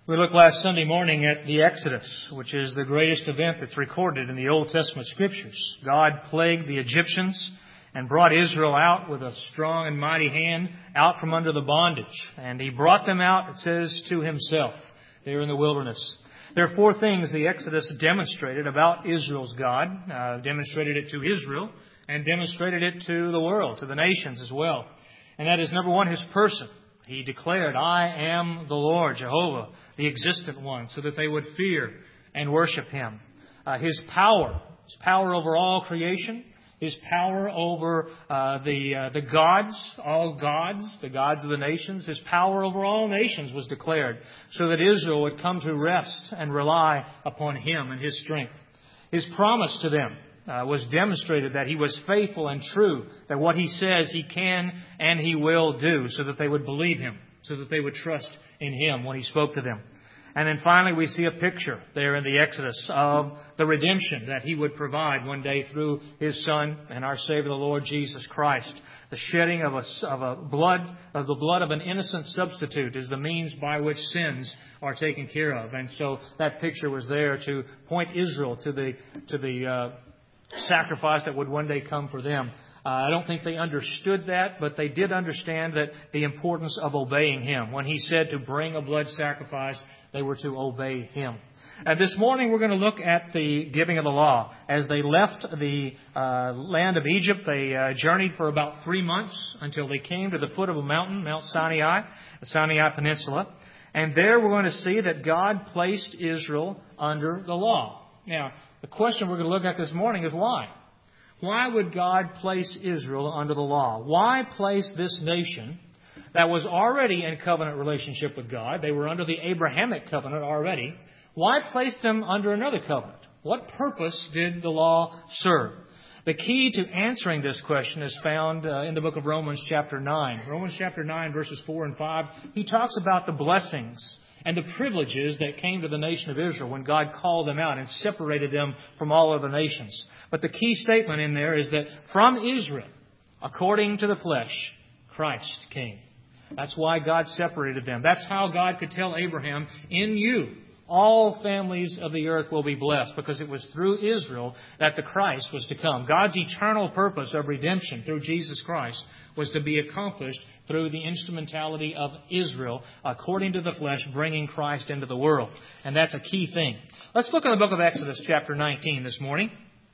We looked last Sunday morning at the Exodus, which is the greatest event that's recorded in the Old Testament Scriptures. God plagued the Egyptians and brought Israel out with a strong and mighty hand out from under the bondage. And He brought them out, it says, to Himself there in the wilderness. There are four things the Exodus demonstrated about Israel's God. Demonstrated it to Israel and demonstrated it to the world, to the nations as well. And that is, number one, His person. He declared, I am the Lord, Jehovah, the existent one, so that they would fear and worship Him. His power over all creation, His power over the gods, all gods, the gods of the nations. His power over all nations was declared, so that Israel would come to rest and rely upon Him and His strength. His promise to them was demonstrated that He was faithful and true, that what He says He can and He will do, so that they would believe Him, so that they would trust in Him when He spoke to them. And then finally we see a picture there in the Exodus of the redemption that He would provide one day through His Son and our Savior, the Lord Jesus Christ. The shedding of the blood of an innocent substitute is the means by which sins are taken care of. And so that picture was there to point Israel to the sacrifice that would one day come for them. I don't think they understood that, but they did understand that the importance of obeying Him. When He said to bring a blood sacrifice, they were to obey Him. And this morning we're going to look at the giving of the law. As they left the land of Egypt, they journeyed for about 3 months until they came to the foot of a mountain, Mount Sinai, the Sinai Peninsula. And there we're going to see that God placed Israel under the law. Now, the question we're going to look at this morning is why? Why would God place Israel under the law? Why place this nation that was already in covenant relationship with God? They were under the Abrahamic covenant already. Why place them under another covenant? What purpose did the law serve? The key to answering this question is found in the book of Romans chapter 9. Romans chapter 9 verses 4 and 5. He talks about the blessings and the privileges that came to the nation of Israel when God called them out and separated them from all other nations. But the key statement in there is that from Israel, according to the flesh, Christ came. That's why God separated them. That's how God could tell Abraham, in you, all families of the earth will be blessed, because it was through Israel that the Christ was to come. God's eternal purpose of redemption through Jesus Christ was to be accomplished through the instrumentality of Israel, according to the flesh, bringing Christ into the world. And that's a key thing. Let's look at the book of Exodus chapter 19 this morning.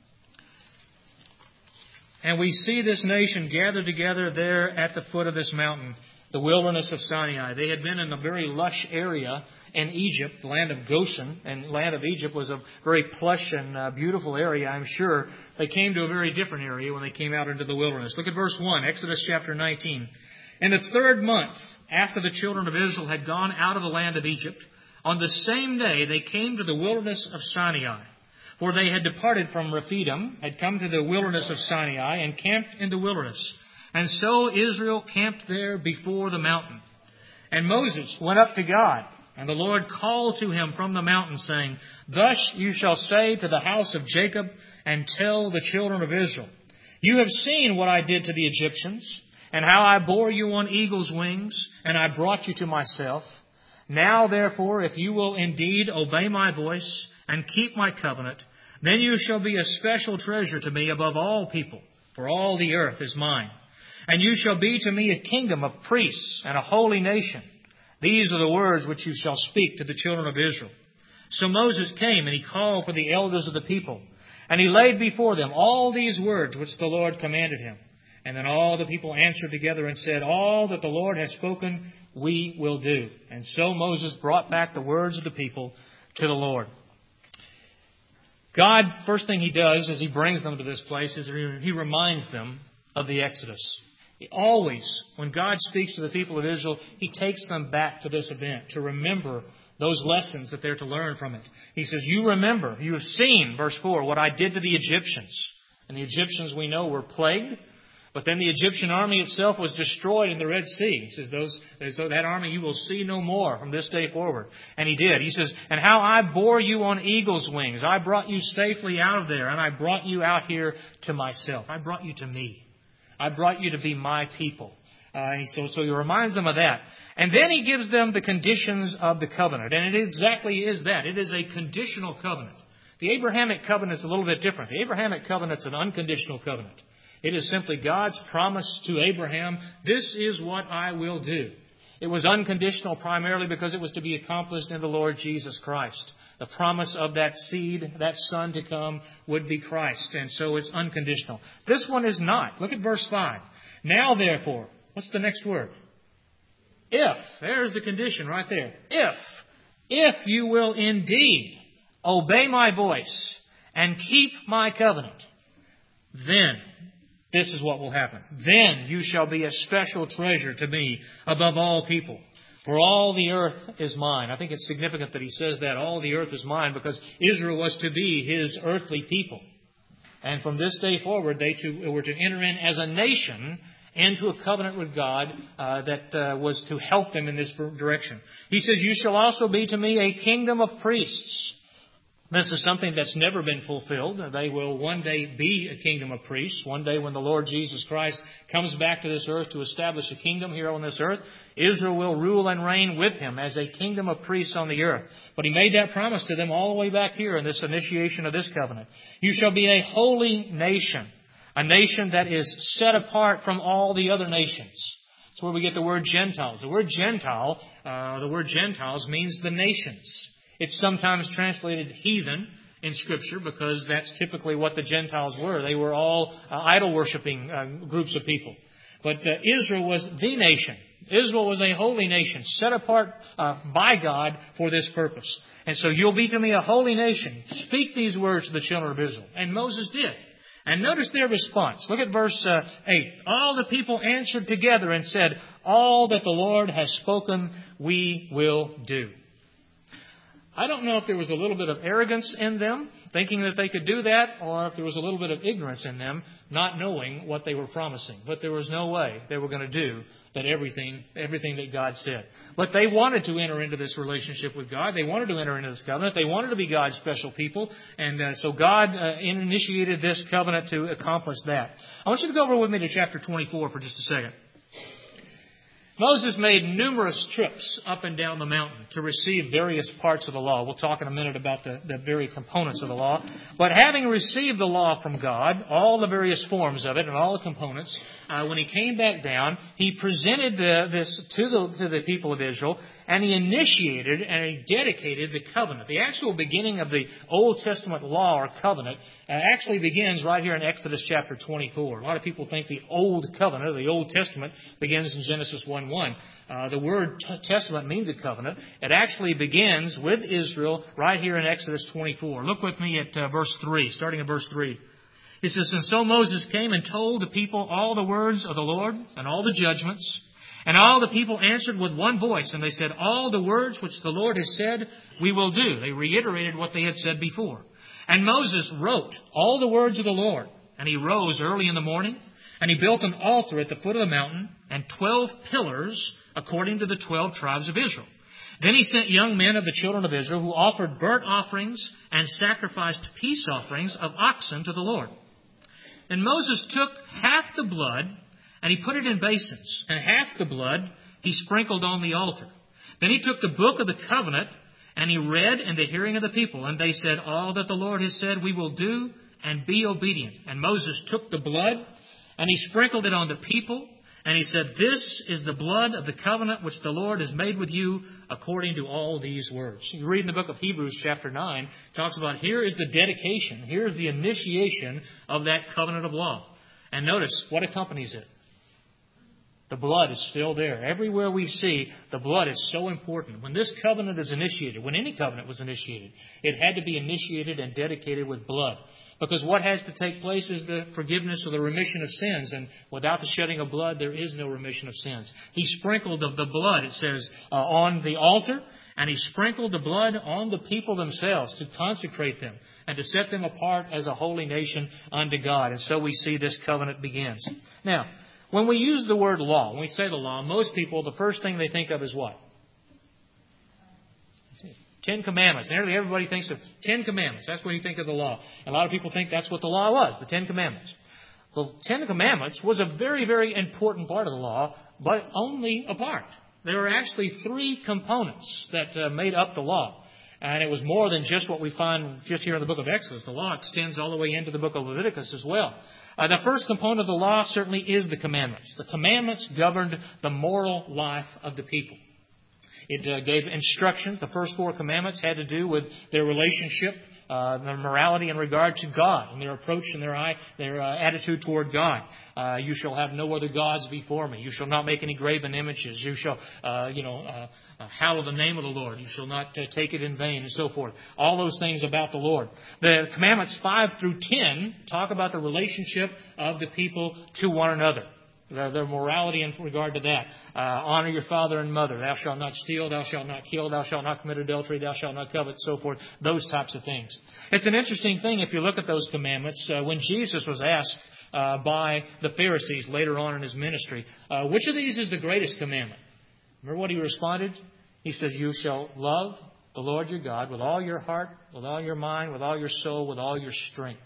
And we see this nation gathered together there at the foot of this mountain, the wilderness of Sinai. They had been in a very lush area in Egypt, the land of Goshen, and the land of Egypt was a very plush and beautiful area, I'm sure. They came to a very different area when they came out into the wilderness. Look at verse 1, Exodus chapter 19. In the 3rd month, after the children of Israel had gone out of the land of Egypt, on the same day they came to the wilderness of Sinai. For they had departed from Rephidim, had come to the wilderness of Sinai, and camped in the wilderness. And so Israel camped there before the mountain. And Moses went up to God, and the Lord called to him from the mountain, saying, Thus you shall say to the house of Jacob, and tell the children of Israel, You have seen what I did to the Egyptians, and how I bore you on eagle's wings, and I brought you to myself. Now, therefore, if you will indeed obey my voice and keep my covenant, then you shall be a special treasure to me above all people, for all the earth is mine. And you shall be to me a kingdom of priests and a holy nation. These are the words which you shall speak to the children of Israel. So Moses came, and he called for the elders of the people, and he laid before them all these words which the Lord commanded him. And then all the people answered together and said, All that the Lord has spoken, we will do. And so Moses brought back the words of the people to the Lord. God, first thing He does as He brings them to this place is He reminds them of the Exodus. Always, when God speaks to the people of Israel, He takes them back to this event to remember those lessons that they're to learn from it. He says, You remember, you have seen, verse 4, what I did to the Egyptians. And the Egyptians, we know, were plagued. But then the Egyptian army itself was destroyed in the Red Sea. He says, that army you will see no more from this day forward. And He did. He says, And how I bore you on eagle's wings. I brought you safely out of there, and I brought you out here to myself. I brought you to me. I brought you to be my people. So he reminds them of that. And then he gives them the conditions of the covenant. And it exactly is that. It is a conditional covenant. The Abrahamic covenant is a little bit different. The Abrahamic covenant is an unconditional covenant. It is simply God's promise to Abraham, this is what I will do. It was unconditional primarily because it was to be accomplished in the Lord Jesus Christ. The promise of that seed, that son to come, would be Christ. And so it's unconditional. This one is not. Look at verse 5. Now therefore, what's the next word? If. There's the condition right there. If you will indeed obey my voice and keep my covenant, then this is what will happen. Then you shall be a special treasure to me above all people. For all the earth is mine. I think it's significant that he says that. All the earth is mine because Israel was to be his earthly people. And from this day forward, they were to enter in as a nation into a covenant with God that was to help them in this direction. He says, you shall also be to me a kingdom of priests. This is something that's never been fulfilled. They will one day be a kingdom of priests. One day when the Lord Jesus Christ comes back to this earth to establish a kingdom here on this earth, Israel will rule and reign with Him as a kingdom of priests on the earth. But He made that promise to them all the way back here in this initiation of this covenant. You shall be a holy nation, a nation that is set apart from all the other nations. That's where we get the word Gentiles. The word Gentiles means the nations. It's sometimes translated heathen in Scripture because that's typically what the Gentiles were. They were all idol-worshipping groups of people. But Israel was the nation. Israel was a holy nation, set apart by God for this purpose. And so you'll be to me a holy nation. Speak these words to the children of Israel. And Moses did. And notice their response. Look at verse 8. All the people answered together and said, all that the Lord has spoken, we will do. I don't know if there was a little bit of arrogance in them, thinking that they could do that, or if there was a little bit of ignorance in them, not knowing what they were promising. But there was no way they were going to do that everything that God said. But they wanted to enter into this relationship with God. They wanted to enter into this covenant. They wanted to be God's special people. And so God initiated this covenant to accomplish that. I want you to go over with me to chapter 24 for just a second. Moses made numerous trips up and down the mountain to receive various parts of the law. We'll talk in a minute about the very components of the law. But having received the law from God, all the various forms of it and all the components, when he came back down, he presented this to the people of Israel, and he initiated and he dedicated the covenant. The actual beginning of the Old Testament law or covenant actually begins right here in Exodus chapter 24. A lot of people think the Old Covenant, or the Old Testament, begins in Genesis 1:1. The word testament means a covenant. It actually begins with Israel right here in Exodus 24. Look with me at verse 3, starting at verse 3. It says, and so Moses came and told the people all the words of the Lord and all the judgments. And all the people answered with one voice, and they said, all the words which the Lord has said, we will do. They reiterated what they had said before. And Moses wrote all the words of the Lord. And he rose early in the morning, and he built an altar at the foot of the mountain, and 12 pillars according to the 12 tribes of Israel. Then he sent young men of the children of Israel who offered burnt offerings and sacrificed peace offerings of oxen to the Lord. And Moses took half the blood, and he put it in basins, and half the blood he sprinkled on the altar. Then he took the book of the covenant, and he read in the hearing of the people. And they said, all that the Lord has said we will do, and be obedient. And Moses took the blood, and he sprinkled it on the people. And he said, this is the blood of the covenant which the Lord has made with you according to all these words. You read in the book of Hebrews chapter 9, it talks about here is the dedication, here's the initiation of that covenant of law. And notice what accompanies it. The blood is still there. Everywhere we see, the blood is so important. When this covenant is initiated, when any covenant was initiated, it had to be initiated and dedicated with blood. Because what has to take place is the forgiveness or the remission of sins. And without the shedding of blood, there is no remission of sins. He sprinkled the blood, it says, on the altar. And he sprinkled the blood on the people themselves to consecrate them and to set them apart as a holy nation unto God. And so we see this covenant begins. Now, when we use the word law, when we say the law, most people, the first thing they think of is what? 10 Commandments. Nearly everybody thinks of 10 Commandments. That's when you think of the law. And a lot of people think that's what the law was, the 10 Commandments. The Ten Commandments was a very, very important part of the law, but only a part. There were actually three components that made up the law. And it was more than just what we find just here in the book of Exodus. The law extends all the way into the book of Leviticus as well. The first component of the law certainly is the commandments. The commandments governed the moral life of the people. It gave instructions. The first four commandments had to do with their relationship, their morality in regard to God, and their approach and their attitude toward God. You shall have no other gods before me. You shall not make any graven images. You shall, hallow the name of the Lord. You shall not take it in vain, and so forth. All those things about the Lord. The commandments 5 through 10 talk about the relationship of the people to one another. Their morality in regard to that. Honor your father and mother. Thou shalt not steal. Thou shalt not kill. Thou shalt not commit adultery. Thou shalt not covet. So forth. Those types of things. It's an interesting thing if you look at those commandments. When Jesus was asked by the Pharisees later on in His ministry, which of these is the greatest commandment? Remember what He responded? He says, you shall love the Lord your God with all your heart, with all your mind, with all your soul, with all your strength.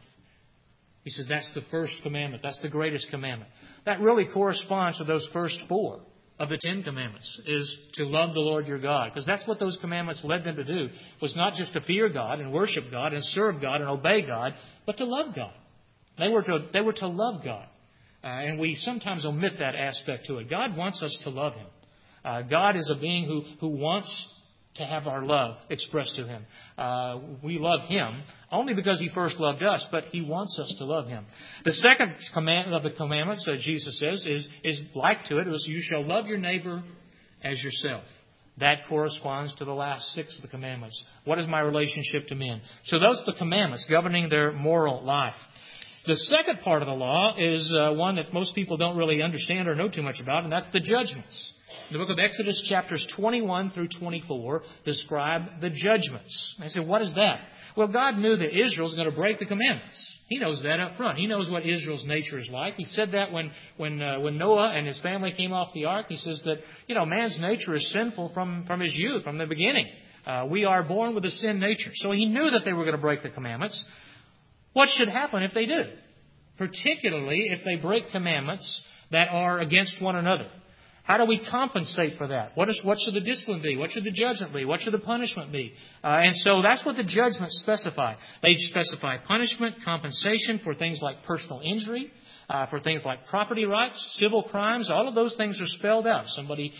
He says that's the first commandment. That's the greatest commandment. That really corresponds to those first four of the Ten Commandments, is to love the Lord your God. Because that's what those commandments led them to do, was not just to fear God and worship God and serve God and obey God, but to love God. They were to love God. And we sometimes omit that aspect to it. God wants us to love Him. God is a being who wants to have our love expressed to Him. We love Him only because He first loved us, but He wants us to love Him. The second commandment of the commandments, Jesus says, is like to it. It was, you shall love your neighbor as yourself. That corresponds to the last 6 of the commandments. What is my relationship to men? So those are the commandments governing their moral life. The second part of the law is one that most people don't really understand or know too much about, and that's the judgments. The book of Exodus chapters 21 through 24 describe the judgments. I say, what is that? Well, God knew that Israel's going to break the commandments. He knows that up front. He knows what Israel's nature is like. He said that when Noah and his family came off the ark. He says that, man's nature is sinful from his youth, from the beginning. We are born with a sin nature. So He knew that they were going to break the commandments. What should happen if they do? Particularly if they break commandments that are against one another. How do we compensate for that? What should the discipline be? What should the judgment be? What should the punishment be? And so that's what the judgments specify. They specify punishment, compensation for things like personal injury, for things like property rights, civil crimes. All of those things are spelled out. Somebody,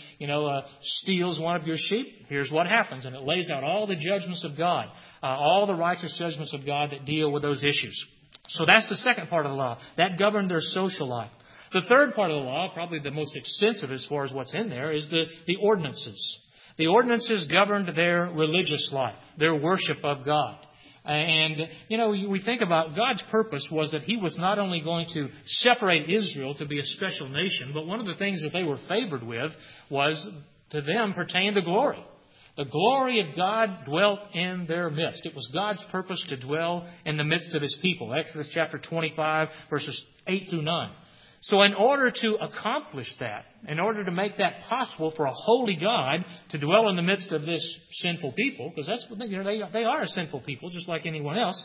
steals one of your sheep. Here's what happens. And it lays out all the judgments of God, all the righteous judgments of God that deal with those issues. So that's the second part of the law. That governed their social life. The third part of the law, probably the most extensive as far as what's in there, is the ordinances. The ordinances governed their religious life, their worship of God. And, we think about God's purpose was that He was not only going to separate Israel to be a special nation, but one of the things that they were favored with was, to them, pertained to glory. The glory of God dwelt in their midst. It was God's purpose to dwell in the midst of His people. Exodus chapter 25, verses 8 through 9. So in order to accomplish that, in order to make that possible for a holy God to dwell in the midst of this sinful people, because that's what they are a sinful people, just like anyone else,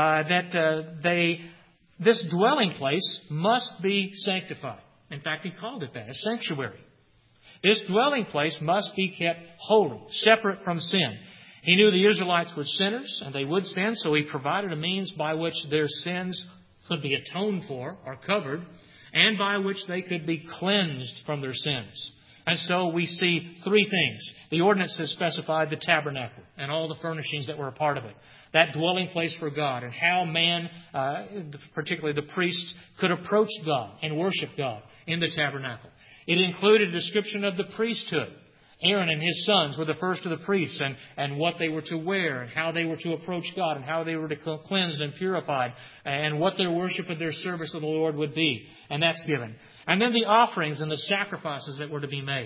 this dwelling place must be sanctified. In fact, He called it that, a sanctuary. This dwelling place must be kept holy, separate from sin. He knew the Israelites were sinners, and they would sin, so He provided a means by which their sins could be atoned for or covered, and by which they could be cleansed from their sins. And so we see three things. The ordinances specified the tabernacle and all the furnishings that were a part of it. That dwelling place for God, and how man, particularly the priests, could approach God and worship God in the tabernacle. It included a description of the priesthood. Aaron and his sons were the first of the priests, and what they were to wear, and how they were to approach God, and how they were to cleansed and purified, and what their worship and their service of the Lord would be. And that's given. And then the offerings and the sacrifices that were to be made.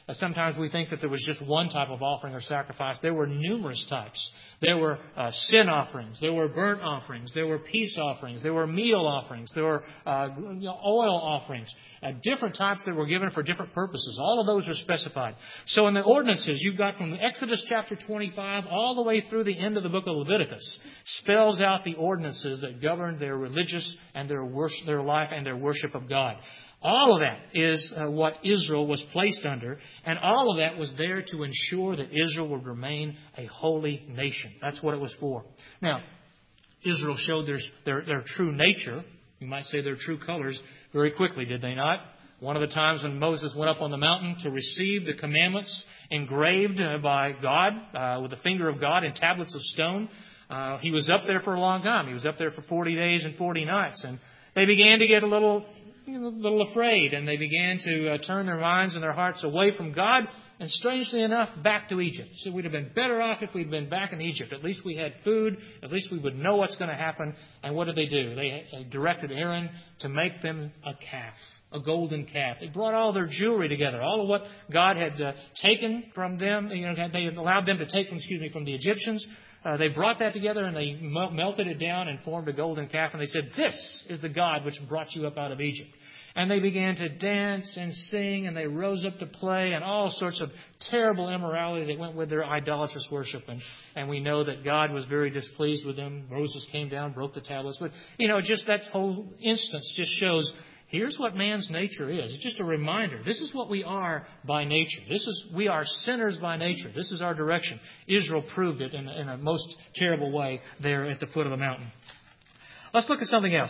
Sometimes we think that there was just one type of offering or sacrifice. There were numerous types. There were sin offerings. There were burnt offerings. There were peace offerings. There were meal offerings. There were oil offerings. Different types that were given for different purposes. All of those are specified. So in the ordinances, you've got from Exodus chapter 25 all the way through the end of the book of Leviticus, spells out the ordinances that govern their religious and their life and their worship of God. All of that is what Israel was placed under, and all of that was there to ensure that Israel would remain a holy nation. That's what it was for. Now, Israel showed their true nature, you might say their true colors, very quickly, did they not? One of the times when Moses went up on the mountain to receive the commandments engraved by God, with the finger of God in tablets of stone, he was up there for a long time. He was up there for 40 days and 40 nights, and they began to get a little afraid, and they began to turn their minds and their hearts away from God, and strangely enough, back to Egypt. So we'd have been better off if we'd been back in Egypt. At least we had food. At least we would know what's going to happen. And what did they do? They directed Aaron to make them a calf, a golden calf. They brought all their jewelry together, all of what God had taken from them. They had allowed them to take, from the Egyptians. They brought that together and they melted it down and formed a golden calf. And they said, "This is the God which brought you up out of Egypt." And they began to dance and sing, and they rose up to play, and all sorts of terrible immorality that went with their idolatrous worship. And we know that God was very displeased with them. Moses came down, broke the tablets. But, just that whole instance just shows, here's what man's nature is. It's just a reminder. This is what we are by nature. We are sinners by nature. This is our direction. Israel proved it in a most terrible way there at the foot of the mountain. Let's look at something else.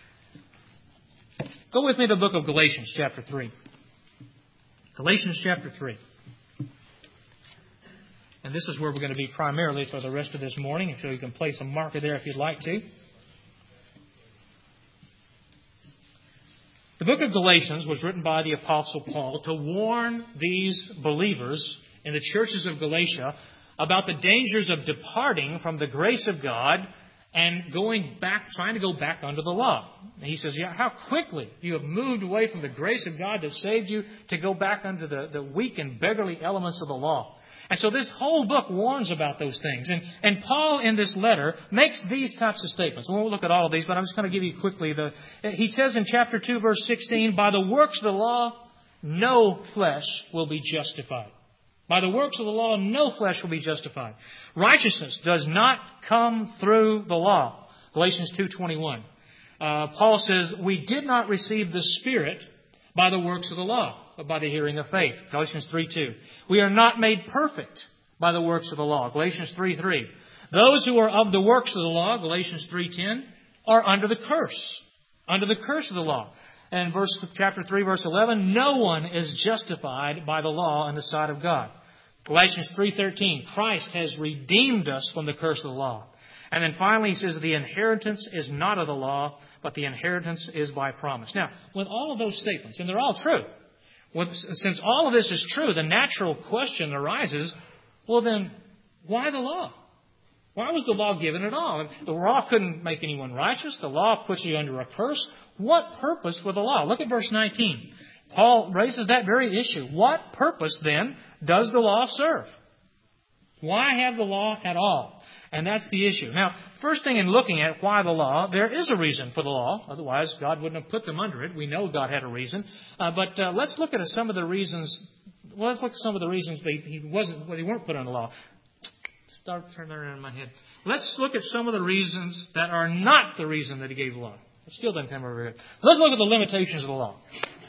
Go with me to the book of Galatians, chapter 3. Galatians, chapter 3. And this is where we're going to be primarily for the rest of this morning, so you can place a marker there if you'd like to. The book of Galatians was written by the Apostle Paul to warn these believers in the churches of Galatia about the dangers of departing from the grace of God and trying to go back under the law. And he says, how quickly you have moved away from the grace of God that saved you to go back under the weak and beggarly elements of the law. And so this whole book warns about those things. And Paul, in this letter, makes these types of statements. We won't look at all of these, but I'm just going to give you quickly. He says in chapter 2, verse 16, "By the works of the law, no flesh will be justified." By the works of the law, no flesh will be justified. Righteousness does not come through the law. Galatians 2:21. Paul says, "We did not receive the Spirit by the works of the law, but by the hearing of faith." Galatians 3:2. "We are not made perfect by the works of the law." Galatians 3:3. "Those who are of the works of the law," Galatians 3:10, "are under the curse." Under the curse of the law. And chapter 3, verse 11, "No one is justified by the law in the sight of God." Galatians 3:13, "Christ has redeemed us from the curse of the law." And then finally he says, "The inheritance is not of the law, but the inheritance is by promise." Now, with all of those statements, and they're all true, since all of this is true, the natural question arises, well then, why the law? Why was the law given at all? The law couldn't make anyone righteous. The law puts you under a curse. What purpose for the law? Look at verse 19. Paul raises that very issue. What purpose, then, does the law serve? Why have the law at all? And that's the issue. Now, first thing in looking at why the law, there is a reason for the law. Otherwise, God wouldn't have put them under it. We know God had a reason. But let's look at some of the reasons. Well, let's look at some of the reasons they weren't put under the law. Start turning around in my head. Let's look at some of the reasons that are not the reason that he gave the law. It still doesn't come over here. Let's look at the limitations of the law.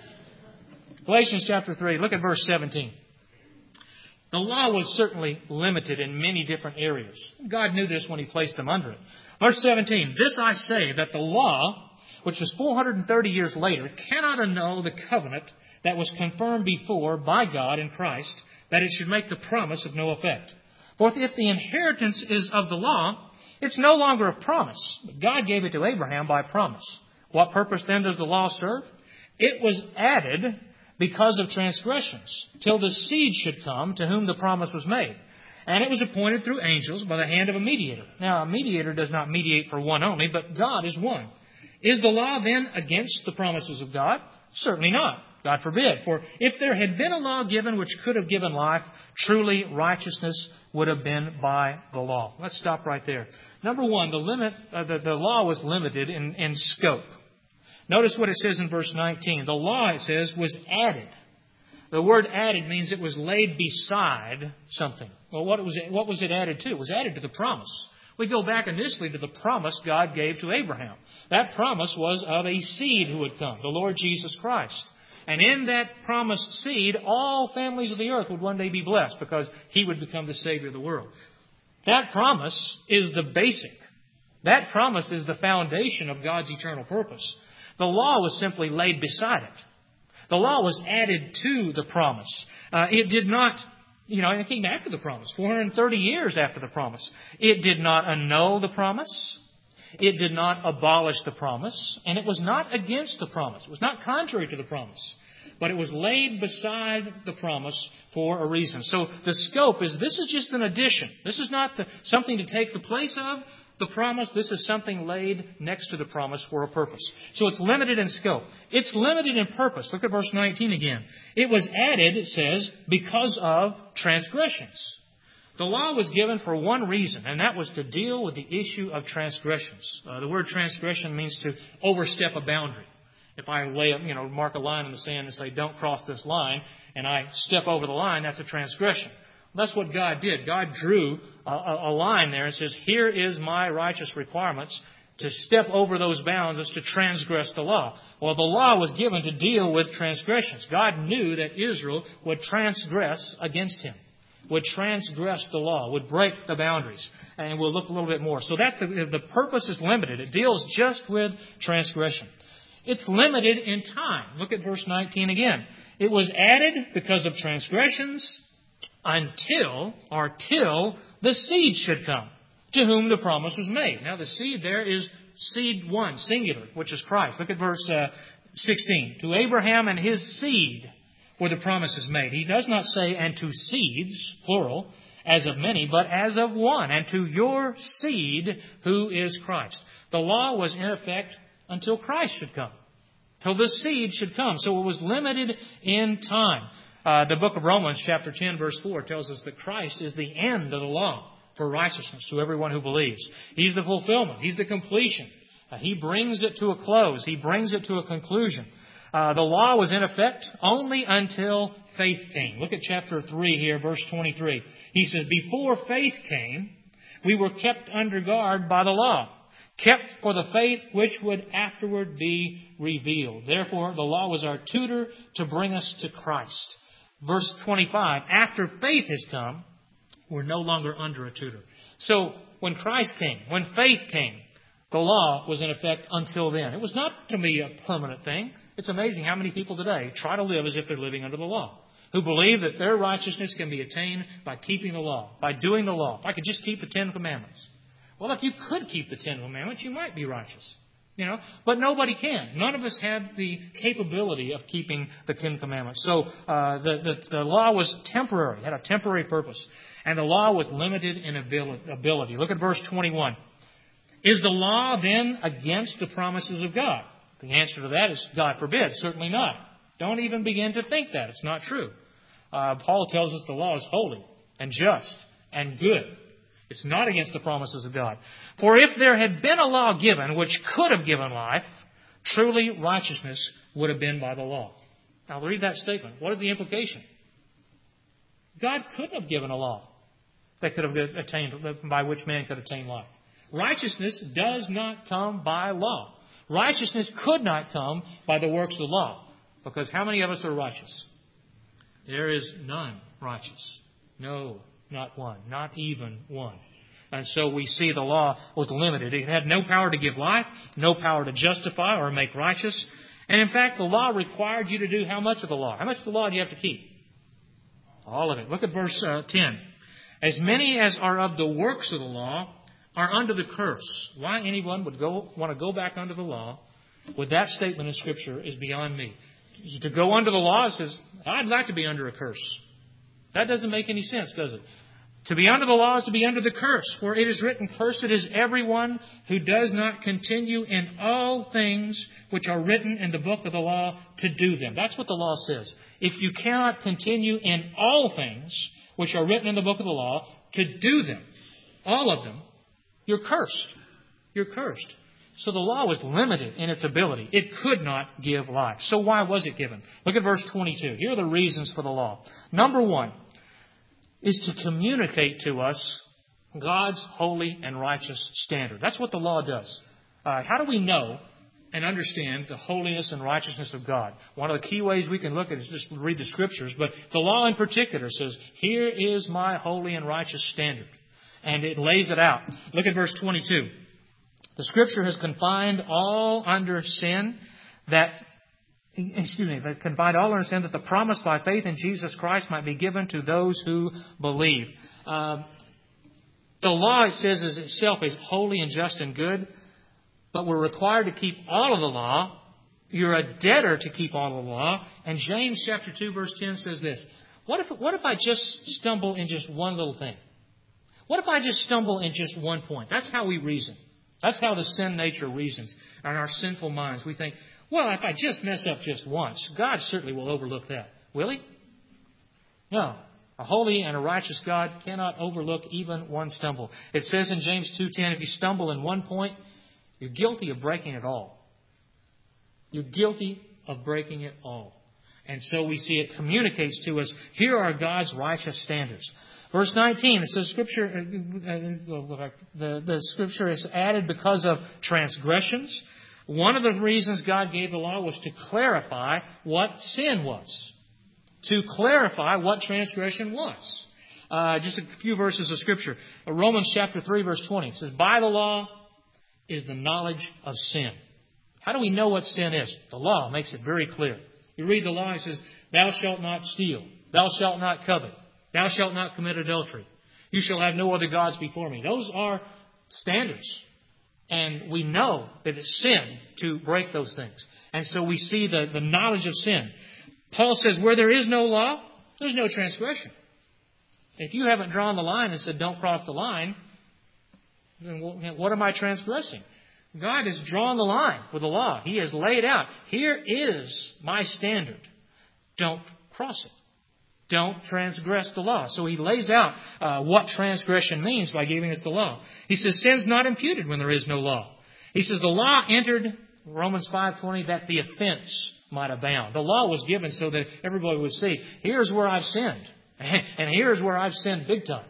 Galatians chapter 3, look at verse 17. The law was certainly limited in many different areas. God knew this when He placed them under it. Verse 17, "This I say, that the law, which was 430 years later, cannot annul the covenant that was confirmed before by God in Christ, that it should make the promise of no effect. For if the inheritance is of the law, it's no longer of promise. But God gave it to Abraham by promise. What purpose then does the law serve? It was added because of transgressions, till the seed should come to whom the promise was made. And it was appointed through angels by the hand of a mediator." Now, a mediator does not mediate for one only, but God is one. Is the law then against the promises of God? Certainly not. God forbid. For if there had been a law given which could have given life, truly righteousness would have been by the law. Let's stop right there. Number one, the law was limited in scope. Notice what it says in verse 19. The law, it says, was added. The word added means it was laid beside something. Well, what was it added to? It was added to the promise. We go back initially to the promise God gave to Abraham. That promise was of a seed who would come, the Lord Jesus Christ. And in that promised seed, all families of the earth would one day be blessed because He would become the Savior of the world. That promise is the basic. That promise is the foundation of God's eternal purpose. The law was simply laid beside it. The law was added to the promise. It did not, it came after the promise, 430 years after the promise. It did not annul the promise. It did not abolish the promise. And it was not against the promise. It was not contrary to the promise. But it was laid beside the promise for a reason. So the scope is, this is just an addition. This is not something to take the place of the promise. This is something laid next to the promise for a purpose. So it's limited in scope. It's limited in purpose. Look at verse 19 again. It was added, it says, because of transgressions. The law was given for one reason, and that was to deal with the issue of transgressions. The word transgression means to overstep a boundary. If I mark a line in the sand and say, don't cross this line, and I step over the line, that's a transgression. That's what God did. God drew a line there and says, here is my righteous requirements. To step over those bounds is to transgress the law. Well, the law was given to deal with transgressions. God knew that Israel would transgress against Him, would transgress the law, would break the boundaries. And we'll look a little bit more. So that's the purpose is limited. It deals just with transgression. It's limited in time. Look at verse 19 again. It was added because of transgressions till the seed should come, to whom the promise was made. Now the seed there is seed one, singular, which is Christ. Look at verse 16. To Abraham and his seed were the promises made. He does not say, and to seeds, plural, as of many, but as of one, and to your seed, who is Christ. The law was in effect until Christ should come, till the seed should come. So it was limited in time. The book of Romans, chapter 10, verse 4, tells us that Christ is the end of the law for righteousness to everyone who believes. He's the fulfillment. He's the completion. He brings it to a close. He brings it to a conclusion. The law was in effect only until faith came. Look at chapter 3 here, verse 23. He says, before faith came, we were kept under guard by the law, kept for the faith which would afterward be revealed. Therefore, the law was our tutor to bring us to Christ. Verse 25, after faith has come, we're no longer under a tutor. So, when Christ came, when faith came, the law was in effect until then. It was not to be a permanent thing. It's amazing how many people today try to live as if they're living under the law, who believe that their righteousness can be attained by keeping the law, by doing the law. If I could just keep the 10 Commandments. Well, if you could keep the 10 Commandments, you might be righteous. But nobody can. None of us have the capability of keeping the 10 Commandments. So the law was temporary, had a temporary purpose. And the law was limited in ability. Look at verse 21. Is the law then against the promises of God? The answer to that is, God forbid, certainly not. Don't even begin to think that. It's not true. Paul tells us the law is holy and just and good. It's not against the promises of God. For if there had been a law given which could have given life, truly righteousness would have been by the law. Now read that statement. What is the implication? God couldn't have given a law that could have attained, by which man could attain life. Righteousness does not come by law. Righteousness could not come by the works of the law. Because how many of us are righteous? There is none righteous. No, not one. Not even one. And so we see the law was limited. It had no power to give life, no power to justify or make righteous. And in fact, the law required you to do how much of the law? How much of the law do you have to keep? All of it. Look at verse 10. As many as are of the works of the law are under the curse. Why anyone would want to go back under the law with that statement in Scripture is beyond me. To go under the law says, I'd like to be under a curse. That doesn't make any sense, does it? To be under the law is to be under the curse, for it is written, "Cursed is everyone who does not continue in all things which are written in the book of the law to do them." That's what the law says. If you cannot continue in all things which are written in the book of the law to do them, all of them, you're cursed. You're cursed. So the law was limited in its ability. It could not give life. So why was it given? Look at verse 22. Here are the reasons for the law. Number one is to communicate to us God's holy and righteous standard. That's what the law does. How do we know and understand the holiness and righteousness of God? One of the key ways we can look at it is just read the Scriptures. But the law in particular says, "Here is my holy and righteous standard." And it lays it out. Look at verse 22. The Scripture has confined all under sin that the promise by faith in Jesus Christ might be given to those who believe. The law, it says, is itself is holy and just and good, but we're required to keep all of the law. You're a debtor to keep all of the law. And James chapter 2 verse 10 says this: What if I just stumble in just one little thing? What if I just stumble in just one point? That's how we reason. That's how the sin nature reasons. In our sinful minds, we think, well, if I just mess up just once, God certainly will overlook that. Will He? No. A holy and a righteous God cannot overlook even one stumble. It says in James 2:10, if you stumble in one point, you're guilty of breaking it all. You're guilty of breaking it all. And so we see it communicates to us, here are God's righteous standards. Verse 19, it says the Scripture is added because of transgressions. One of the reasons God gave the law was to clarify what sin was. To clarify what transgression was. Just a few verses of Scripture. Romans chapter 3 verse 20. It says, by the law is the knowledge of sin. How do we know what sin is? The law makes it very clear. You read the law, it says, thou shalt not steal. Thou shalt not covet. Thou shalt not commit adultery. You shall have no other gods before me. Those are standards. And we know that it's sin to break those things. And so we see the knowledge of sin. Paul says, where there is no law, there's no transgression. If you haven't drawn the line and said, don't cross the line, then what am I transgressing? God has drawn the line with the law. He has laid out, here is my standard. Don't cross it. Don't transgress the law. So He lays out what transgression means by giving us the law. He says, sin's not imputed when there is no law. He says, the law entered, Romans 5:20, that the offense might abound. The law was given so that everybody would see, here's where I've sinned. And here's where I've sinned big time.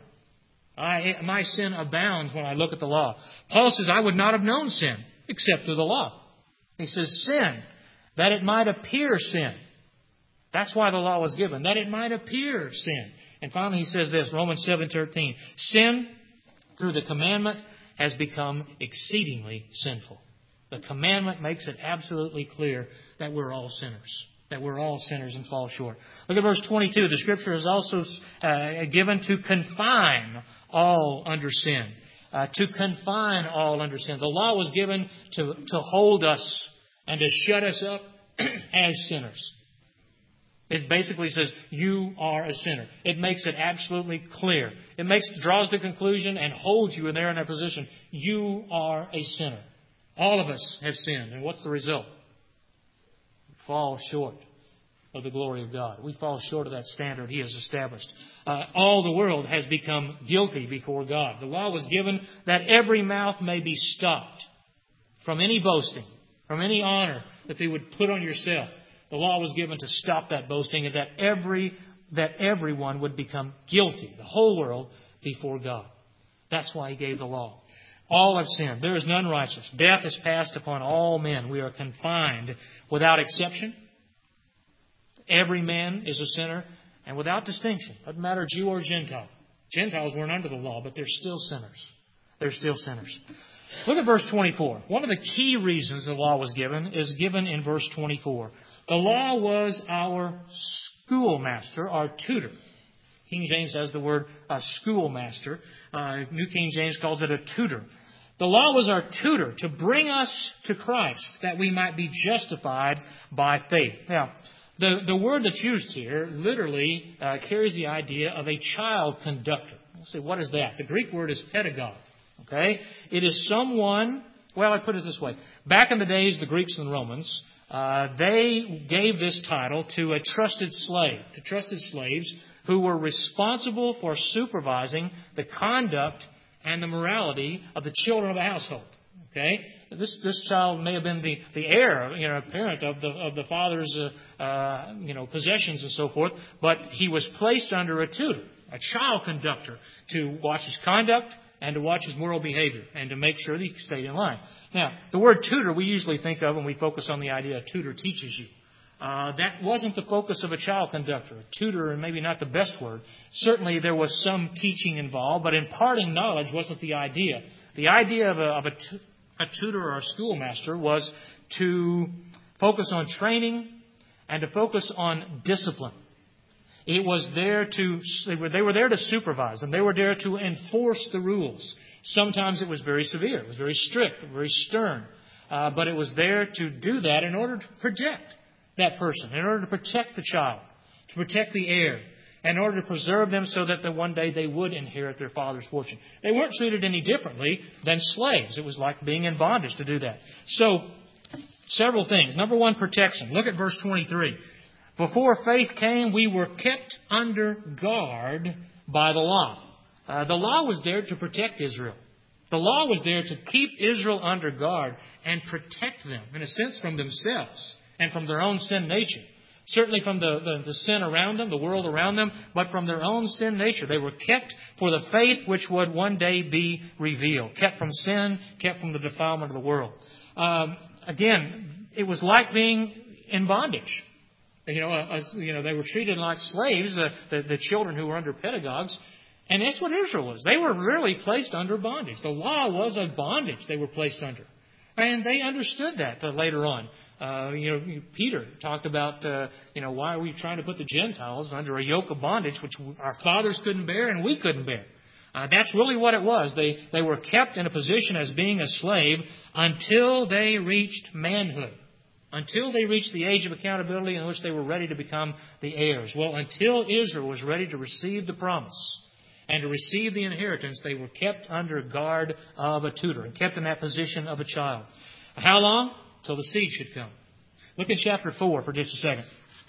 My sin abounds when I look at the law. Paul says, I would not have known sin except through the law. He says, sin, that it might appear sin. That's why the law was given, that it might appear sin. And finally he says this, Romans 7:13, sin through the commandment has become exceedingly sinful. The commandment makes it absolutely clear that we're all sinners. That we're all sinners and fall short. Look at verse 22. The Scripture is also given to confine all under sin. To confine all under sin. The law was given to hold us and to shut us up as sinners. It basically says, you are a sinner. It makes it absolutely clear. It draws the conclusion and holds you there in that position. You are a sinner. All of us have sinned. And what's the result? We fall short of the glory of God. We fall short of that standard He has established. All the world has become guilty before God. The law was given that every mouth may be stopped from any boasting, from any honor that they would put on yourself. The law was given to stop that boasting and that everyone would become guilty, the whole world, before God. That's why He gave the law. All have sinned. There is none righteous. Death is passed upon all men. We are confined without exception. Every man is a sinner and without distinction. Doesn't matter Jew or Gentile. Gentiles weren't under the law, but they're still sinners. They're still sinners. Look at verse 24. One of the key reasons the law was given is given in verse 24. The law was our schoolmaster, our tutor. King James has the word schoolmaster. New King James calls it a tutor. The law was our tutor to bring us to Christ that we might be justified by faith. Now, the word that's used here literally carries the idea of a child conductor. Let's see, what is that? The Greek word is pedagogue. Okay? It is someone, well, I put it this way. Back in the days, the Greeks and Romans, they gave this title to a trusted slave, to trusted slaves who were responsible for supervising the conduct and the morality of the children of the household. Okay? This child may have been the heir, parent of the father's, possessions and so forth, but he was placed under a tutor, a child conductor, to watch his conduct and to watch his moral behavior and to make sure that he stayed in line. Now, the word tutor we usually think of when we focus on the idea a tutor teaches you. That wasn't the focus of a child conductor. A tutor, and maybe not the best word. Certainly there was some teaching involved, but imparting knowledge wasn't the idea. The idea of a tutor or a schoolmaster was to focus on training and to focus on discipline. It was they were there to supervise, and they were there to enforce the rules. Sometimes it was very severe, it was very strict, very stern. But it was there to do that in order to protect that person, in order to protect the child, to protect the heir, in order to preserve them so that one day they would inherit their father's fortune. They weren't treated any differently than slaves. It was like being in bondage to do that. So, several things. Number one, protection. Look at verse 23. Before faith came, we were kept under guard by the law. The law was there to protect Israel. The law was there to keep Israel under guard and protect them, in a sense, from themselves and from their own sin nature. Certainly from the sin around them, the world around them, but from their own sin nature. They were kept for the faith which would one day be revealed. Kept from sin, kept from the defilement of the world. Again, it was like being in bondage. They were treated like slaves, the children who were under pedagogues. And that's what Israel was. They were really placed under bondage. The law was a bondage they were placed under. And they understood that later on. Peter talked about, why are we trying to put the Gentiles under a yoke of bondage which our fathers couldn't bear and we couldn't bear. That's really what it was. They were kept in a position as being a slave until they reached manhood. Until they reached the age of accountability in which they were ready to become the heirs. Well, until Israel was ready to receive the promise and to receive the inheritance, they were kept under guard of a tutor and kept in that position of a child. How long? Till the seed should come. Look at chapter 4 for just a second.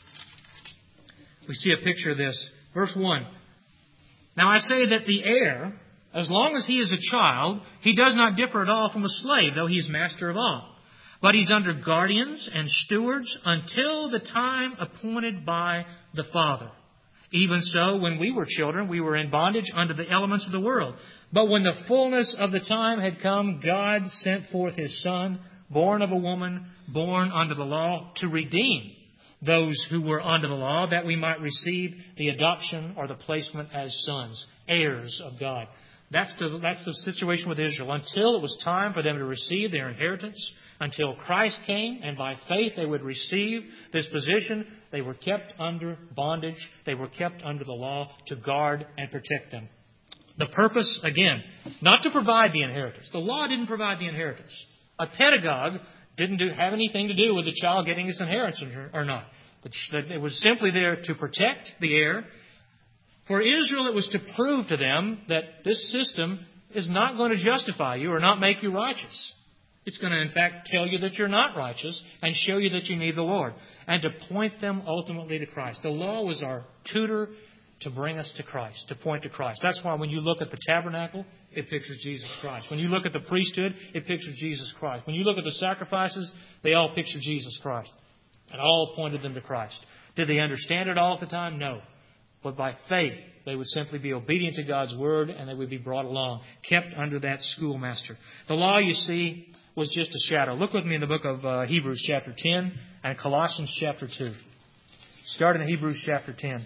We see a picture of this. Verse 1. Now I say that the heir, as long as he is a child, he does not differ at all from a slave, though he is master of all. But he's under guardians and stewards until the time appointed by the Father. Even so, when we were children, we were in bondage under the elements of the world. But when the fullness of the time had come, God sent forth His Son, born of a woman, born under the law, to redeem those who were under the law, that we might receive the adoption or the placement as sons, heirs of God. That's the situation with Israel. Until it was time for them to receive their inheritance, until Christ came and by faith they would receive this position, they were kept under bondage. They were kept under the law to guard and protect them. The purpose, again, not to provide the inheritance. The law didn't provide the inheritance. A pedagogue didn't have anything to do with the child getting his inheritance or not. It was simply there to protect the heir. For Israel, it was to prove to them that this system is not going to justify you or not make you righteous. It's going to, in fact, tell you that you're not righteous and show you that you need the Lord. And to point them ultimately to Christ. The law was our tutor to bring us to Christ, to point to Christ. That's why when you look at the tabernacle, it pictures Jesus Christ. When you look at the priesthood, it pictures Jesus Christ. When you look at the sacrifices, they all picture Jesus Christ. And all pointed them to Christ. Did they understand it all at the time? No. But by faith, they would simply be obedient to God's Word and they would be brought along, kept under that schoolmaster. The law, you see, was just a shadow. Look with me in the book of Hebrews chapter 10 and Colossians chapter 2. Start in Hebrews chapter 10.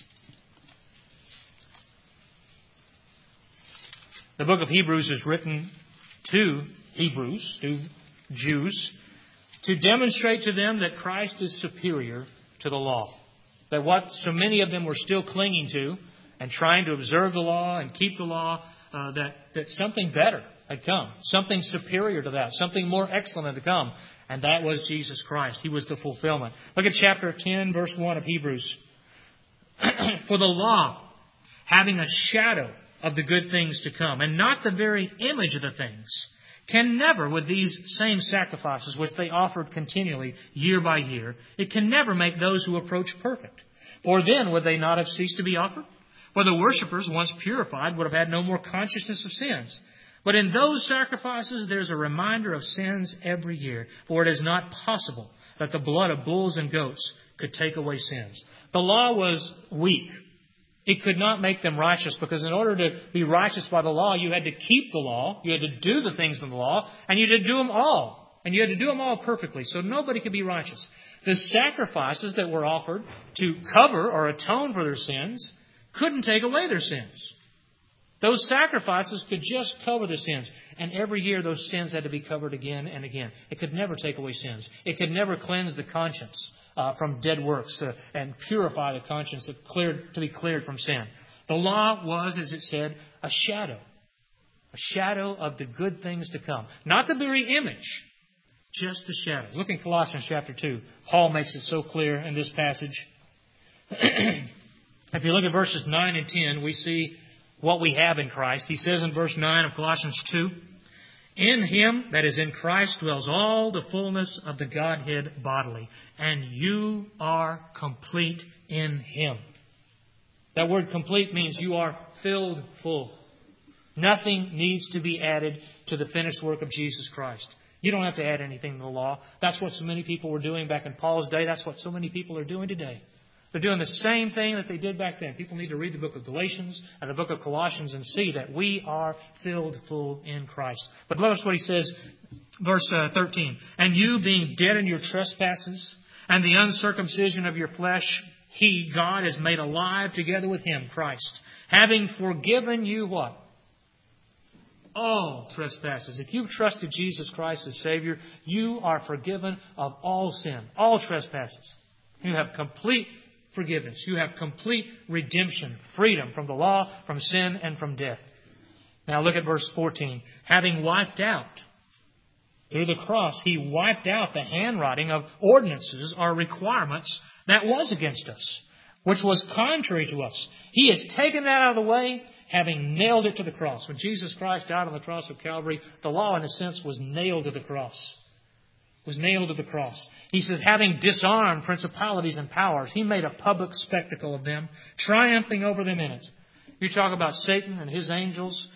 The book of Hebrews is written to Hebrews, to Jews, to demonstrate to them that Christ is superior to the law. That what so many of them were still clinging to and trying to observe the law and keep the law, that something better had come. Something superior to that. Something more excellent had come. And that was Jesus Christ. He was the fulfillment. Look at chapter 10, verse 1 of Hebrews. For the law, having a shadow of the good things to come, and not the very image of the things, can never, with these same sacrifices which they offered continually year by year, it can never make those who approach perfect. For then would they not have ceased to be offered? For the worshippers, once purified, would have had no more consciousness of sins. But in those sacrifices there's a reminder of sins every year, for it is not possible that the blood of bulls and goats could take away sins. The law was weak. It could not make them righteous, because in order to be righteous by the law, you had to keep the law, you had to do the things of the law, and you had to do them all. And you had to do them all perfectly, so nobody could be righteous. The sacrifices that were offered to cover or atone for their sins couldn't take away their sins. Those sacrifices could just cover the sins. And every year those sins had to be covered again and again. It could never take away sins. It could never cleanse the conscience from dead works and purify the conscience to be cleared from sin. The law was, as it said, a shadow of the good things to come. Not the very image, just the shadow. Look in Colossians chapter 2. Paul makes it so clear in this passage. If you look at verses 9 and 10, we see what we have in Christ. He says in verse 9 of Colossians 2, "In Him, that is in Christ, dwells all the fullness of the Godhead bodily, and you are complete in Him." That word complete means you are filled full. Nothing needs to be added to the finished work of Jesus Christ. You don't have to add anything to the law. That's what so many people were doing back in Paul's day. That's what so many people are doing today. They're doing the same thing that they did back then. People need to read the book of Galatians and the book of Colossians and see that we are filled full in Christ. But notice what he says, verse 13. "And you, being dead in your trespasses and the uncircumcision of your flesh, He, God, has made alive together with Him, Christ, having forgiven you" what? All trespasses. If you've trusted Jesus Christ as Savior, you are forgiven of all sin, all trespasses. You have complete forgiveness. You have complete redemption, freedom from the law, from sin, and from death. Now look at verse 14. "Having wiped out," through the cross, He wiped out the handwriting of ordinances or requirements that was against us, which was contrary to us. He has taken that out of the way, having nailed it to the cross. When Jesus Christ died on the cross of Calvary, the law, in a sense, was nailed to the cross. Was nailed to the cross. He says, having disarmed principalities and powers, He made a public spectacle of them, triumphing over them in it. You talk about Satan and his angels.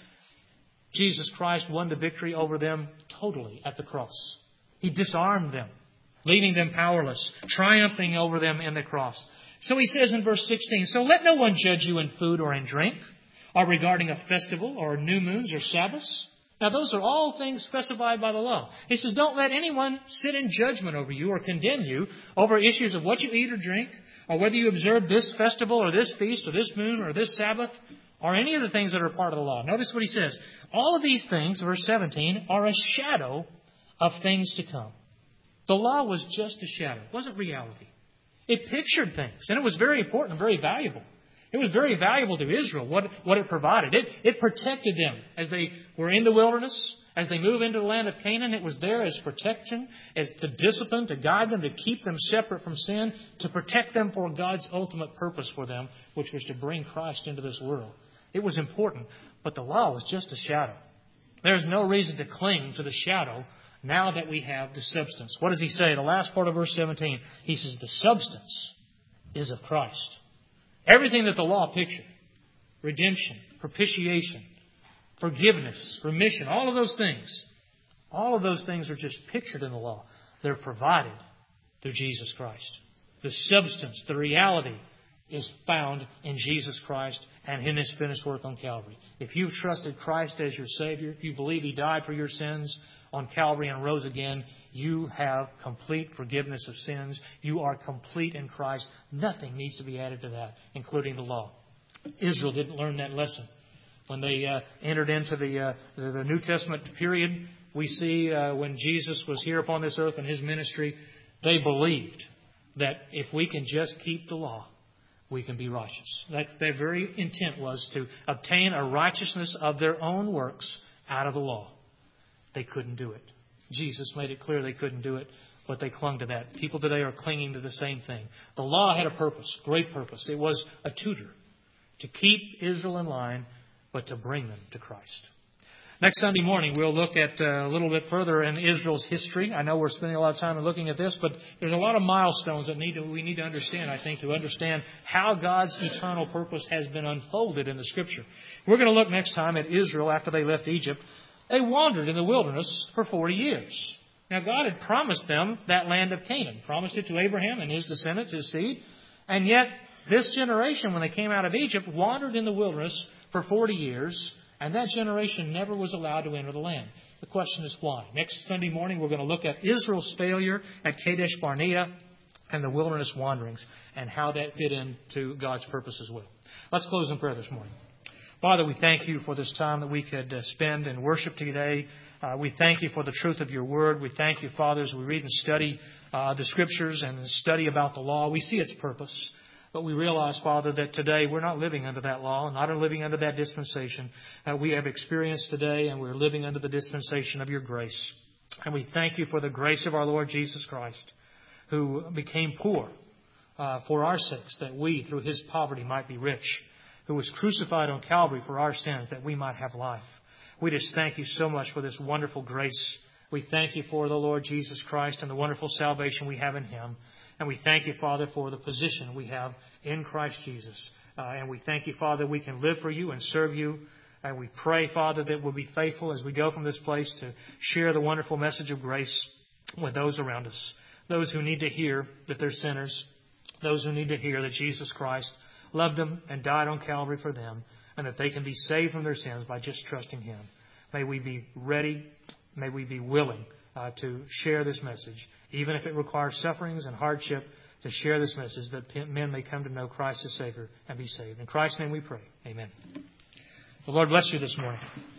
Jesus Christ won the victory over them totally at the cross. He disarmed them, leaving them powerless, triumphing over them in the cross. So He says in verse 16, "So let no one judge you in food or in drink, or regarding a festival or new moons or Sabbaths." Now, those are all things specified by the law. He says, don't let anyone sit in judgment over you or condemn you over issues of what you eat or drink, or whether you observe this festival or this feast or this moon or this Sabbath, or any of the things that are part of the law. Notice what he says. All of these things, verse 17, are a shadow of things to come. The law was just a shadow. It wasn't reality. It pictured things, and it was very important and very valuable. It was very valuable to Israel, what it provided. It protected them as they were in the wilderness, as they moved into the land of Canaan. It was there as protection, as to discipline, to guide them, to keep them separate from sin, to protect them for God's ultimate purpose for them, which was to bring Christ into this world. It was important, but the law was just a shadow. There's no reason to cling to the shadow now that we have the substance. What does he say? The last part of verse 17, he says, the substance is of Christ. Everything that the law pictured, redemption, propitiation, forgiveness, remission, all of those things are just pictured in the law. They're provided through Jesus Christ. The substance, the reality is found in Jesus Christ and in His finished work on Calvary. If you've trusted Christ as your Savior, if you believe He died for your sins on Calvary and rose again, you have complete forgiveness of sins. You are complete in Christ. Nothing needs to be added to that, including the law. Israel didn't learn that lesson. When they entered into the New Testament period, we see when Jesus was here upon this earth in His ministry, they believed that if we can just keep the law, we can be righteous. Their very intent was to obtain a righteousness of their own works out of the law. They couldn't do it. Jesus made it clear they couldn't do it, but they clung to that. People today are clinging to the same thing. The law had a purpose, great purpose. It was a tutor to keep Israel in line but to bring them to Christ. Next Sunday morning, we'll look at a little bit further in Israel's history. I know we're spending a lot of time looking at this, but there's a lot of milestones that we need to understand, I think, to understand how God's eternal purpose has been unfolded in the Scripture. We're going to look next time at Israel after they left Egypt. They wandered in the wilderness for 40 years. Now, God had promised them that land of Canaan, promised it to Abraham and his descendants, his seed. And yet, this generation, when they came out of Egypt, wandered in the wilderness for 40 years. And that generation never was allowed to enter the land. The question is why? Next Sunday morning, we're going to look at Israel's failure at Kadesh Barnea and the wilderness wanderings and how that fit into God's purpose as well. Let's close in prayer this morning. Father, we thank you for this time that we could spend in worship today. We thank you for the truth of your word. We thank you, Father, as we read and study the Scriptures and study about the law. We see its purpose. But we realize, Father, that today we're not living under that law, not living under that dispensation. We have experienced today, and we're living under the dispensation of your grace. And we thank you for the grace of our Lord Jesus Christ, who became poor for our sakes, that we, through his poverty, might be rich, who was crucified on Calvary for our sins, that we might have life. We just thank you so much for this wonderful grace. We thank you for the Lord Jesus Christ and the wonderful salvation we have in him. And we thank you, Father, for the position we have in Christ Jesus. And we thank you, Father, we can live for you and serve you. And we pray, Father, that we'll be faithful as we go from this place to share the wonderful message of grace with those around us. Those who need to hear that they're sinners. Those who need to hear that Jesus Christ loved them and died on Calvary for them. And that they can be saved from their sins by just trusting him. May we be ready. May we be willing to share this message, even if it requires sufferings and hardship, to share this message that men may come to know Christ as Savior and be saved. In Christ's name we pray. Amen. The Lord bless you this morning.